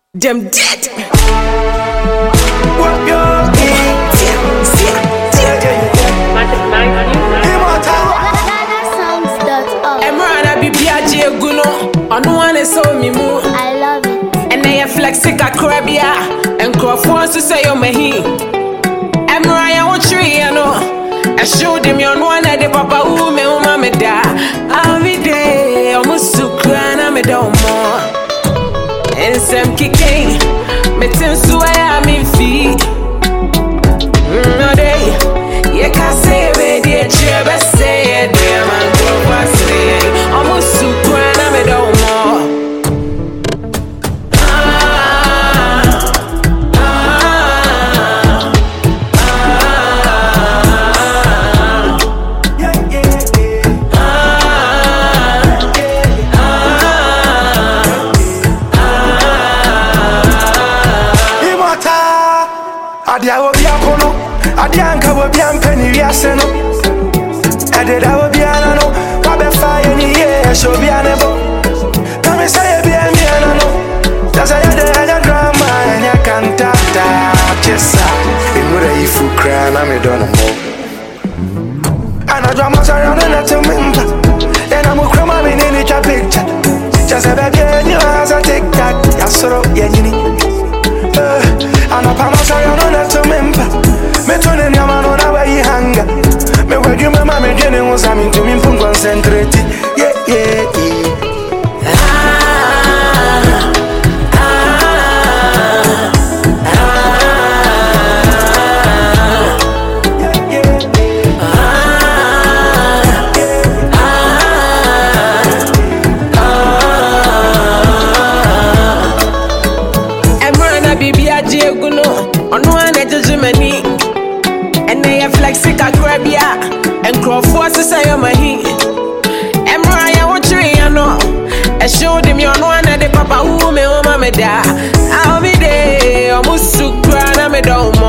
Them dead. What you I love it. And they flexica crabia and Crawford to say, oh, my he. And Mariah, what tree, you know? I showed him your one at the papa who me, oh, mamma, da. I'll be there, almost to cry, and I'm a dumb more. And some kicking, me tends to I am in feet. No day, you can't say it, dear, never say it, dear man, go for say almost to cry, and I'm a dumb more. Adia will be a pono, Adianka will be a penny, yaseno. Adida will be an ano, Wabe fire in the air, she'll be an ebo. Come and say, be a miano. That's a drama, and I can't tap, Chessa. In what a if you cry, I'm a donor. And I drama around and let him remember. Then I'm a crumb in any picture. Just a baby, and you as I take that. I saw Yanni. And a pamas around that to member. Me turn in your man on our hanga. Me where you mamma me getting was I mean to me from concentrate. Yeah, yeah, yeah. And they have flexica crabia and Crawford to say, oh, my he. And Mariah, what tree, you know? I showed him your one at the papa who me, oh, mamma, da. I'll be there, almost to cry, and I'm a dumb.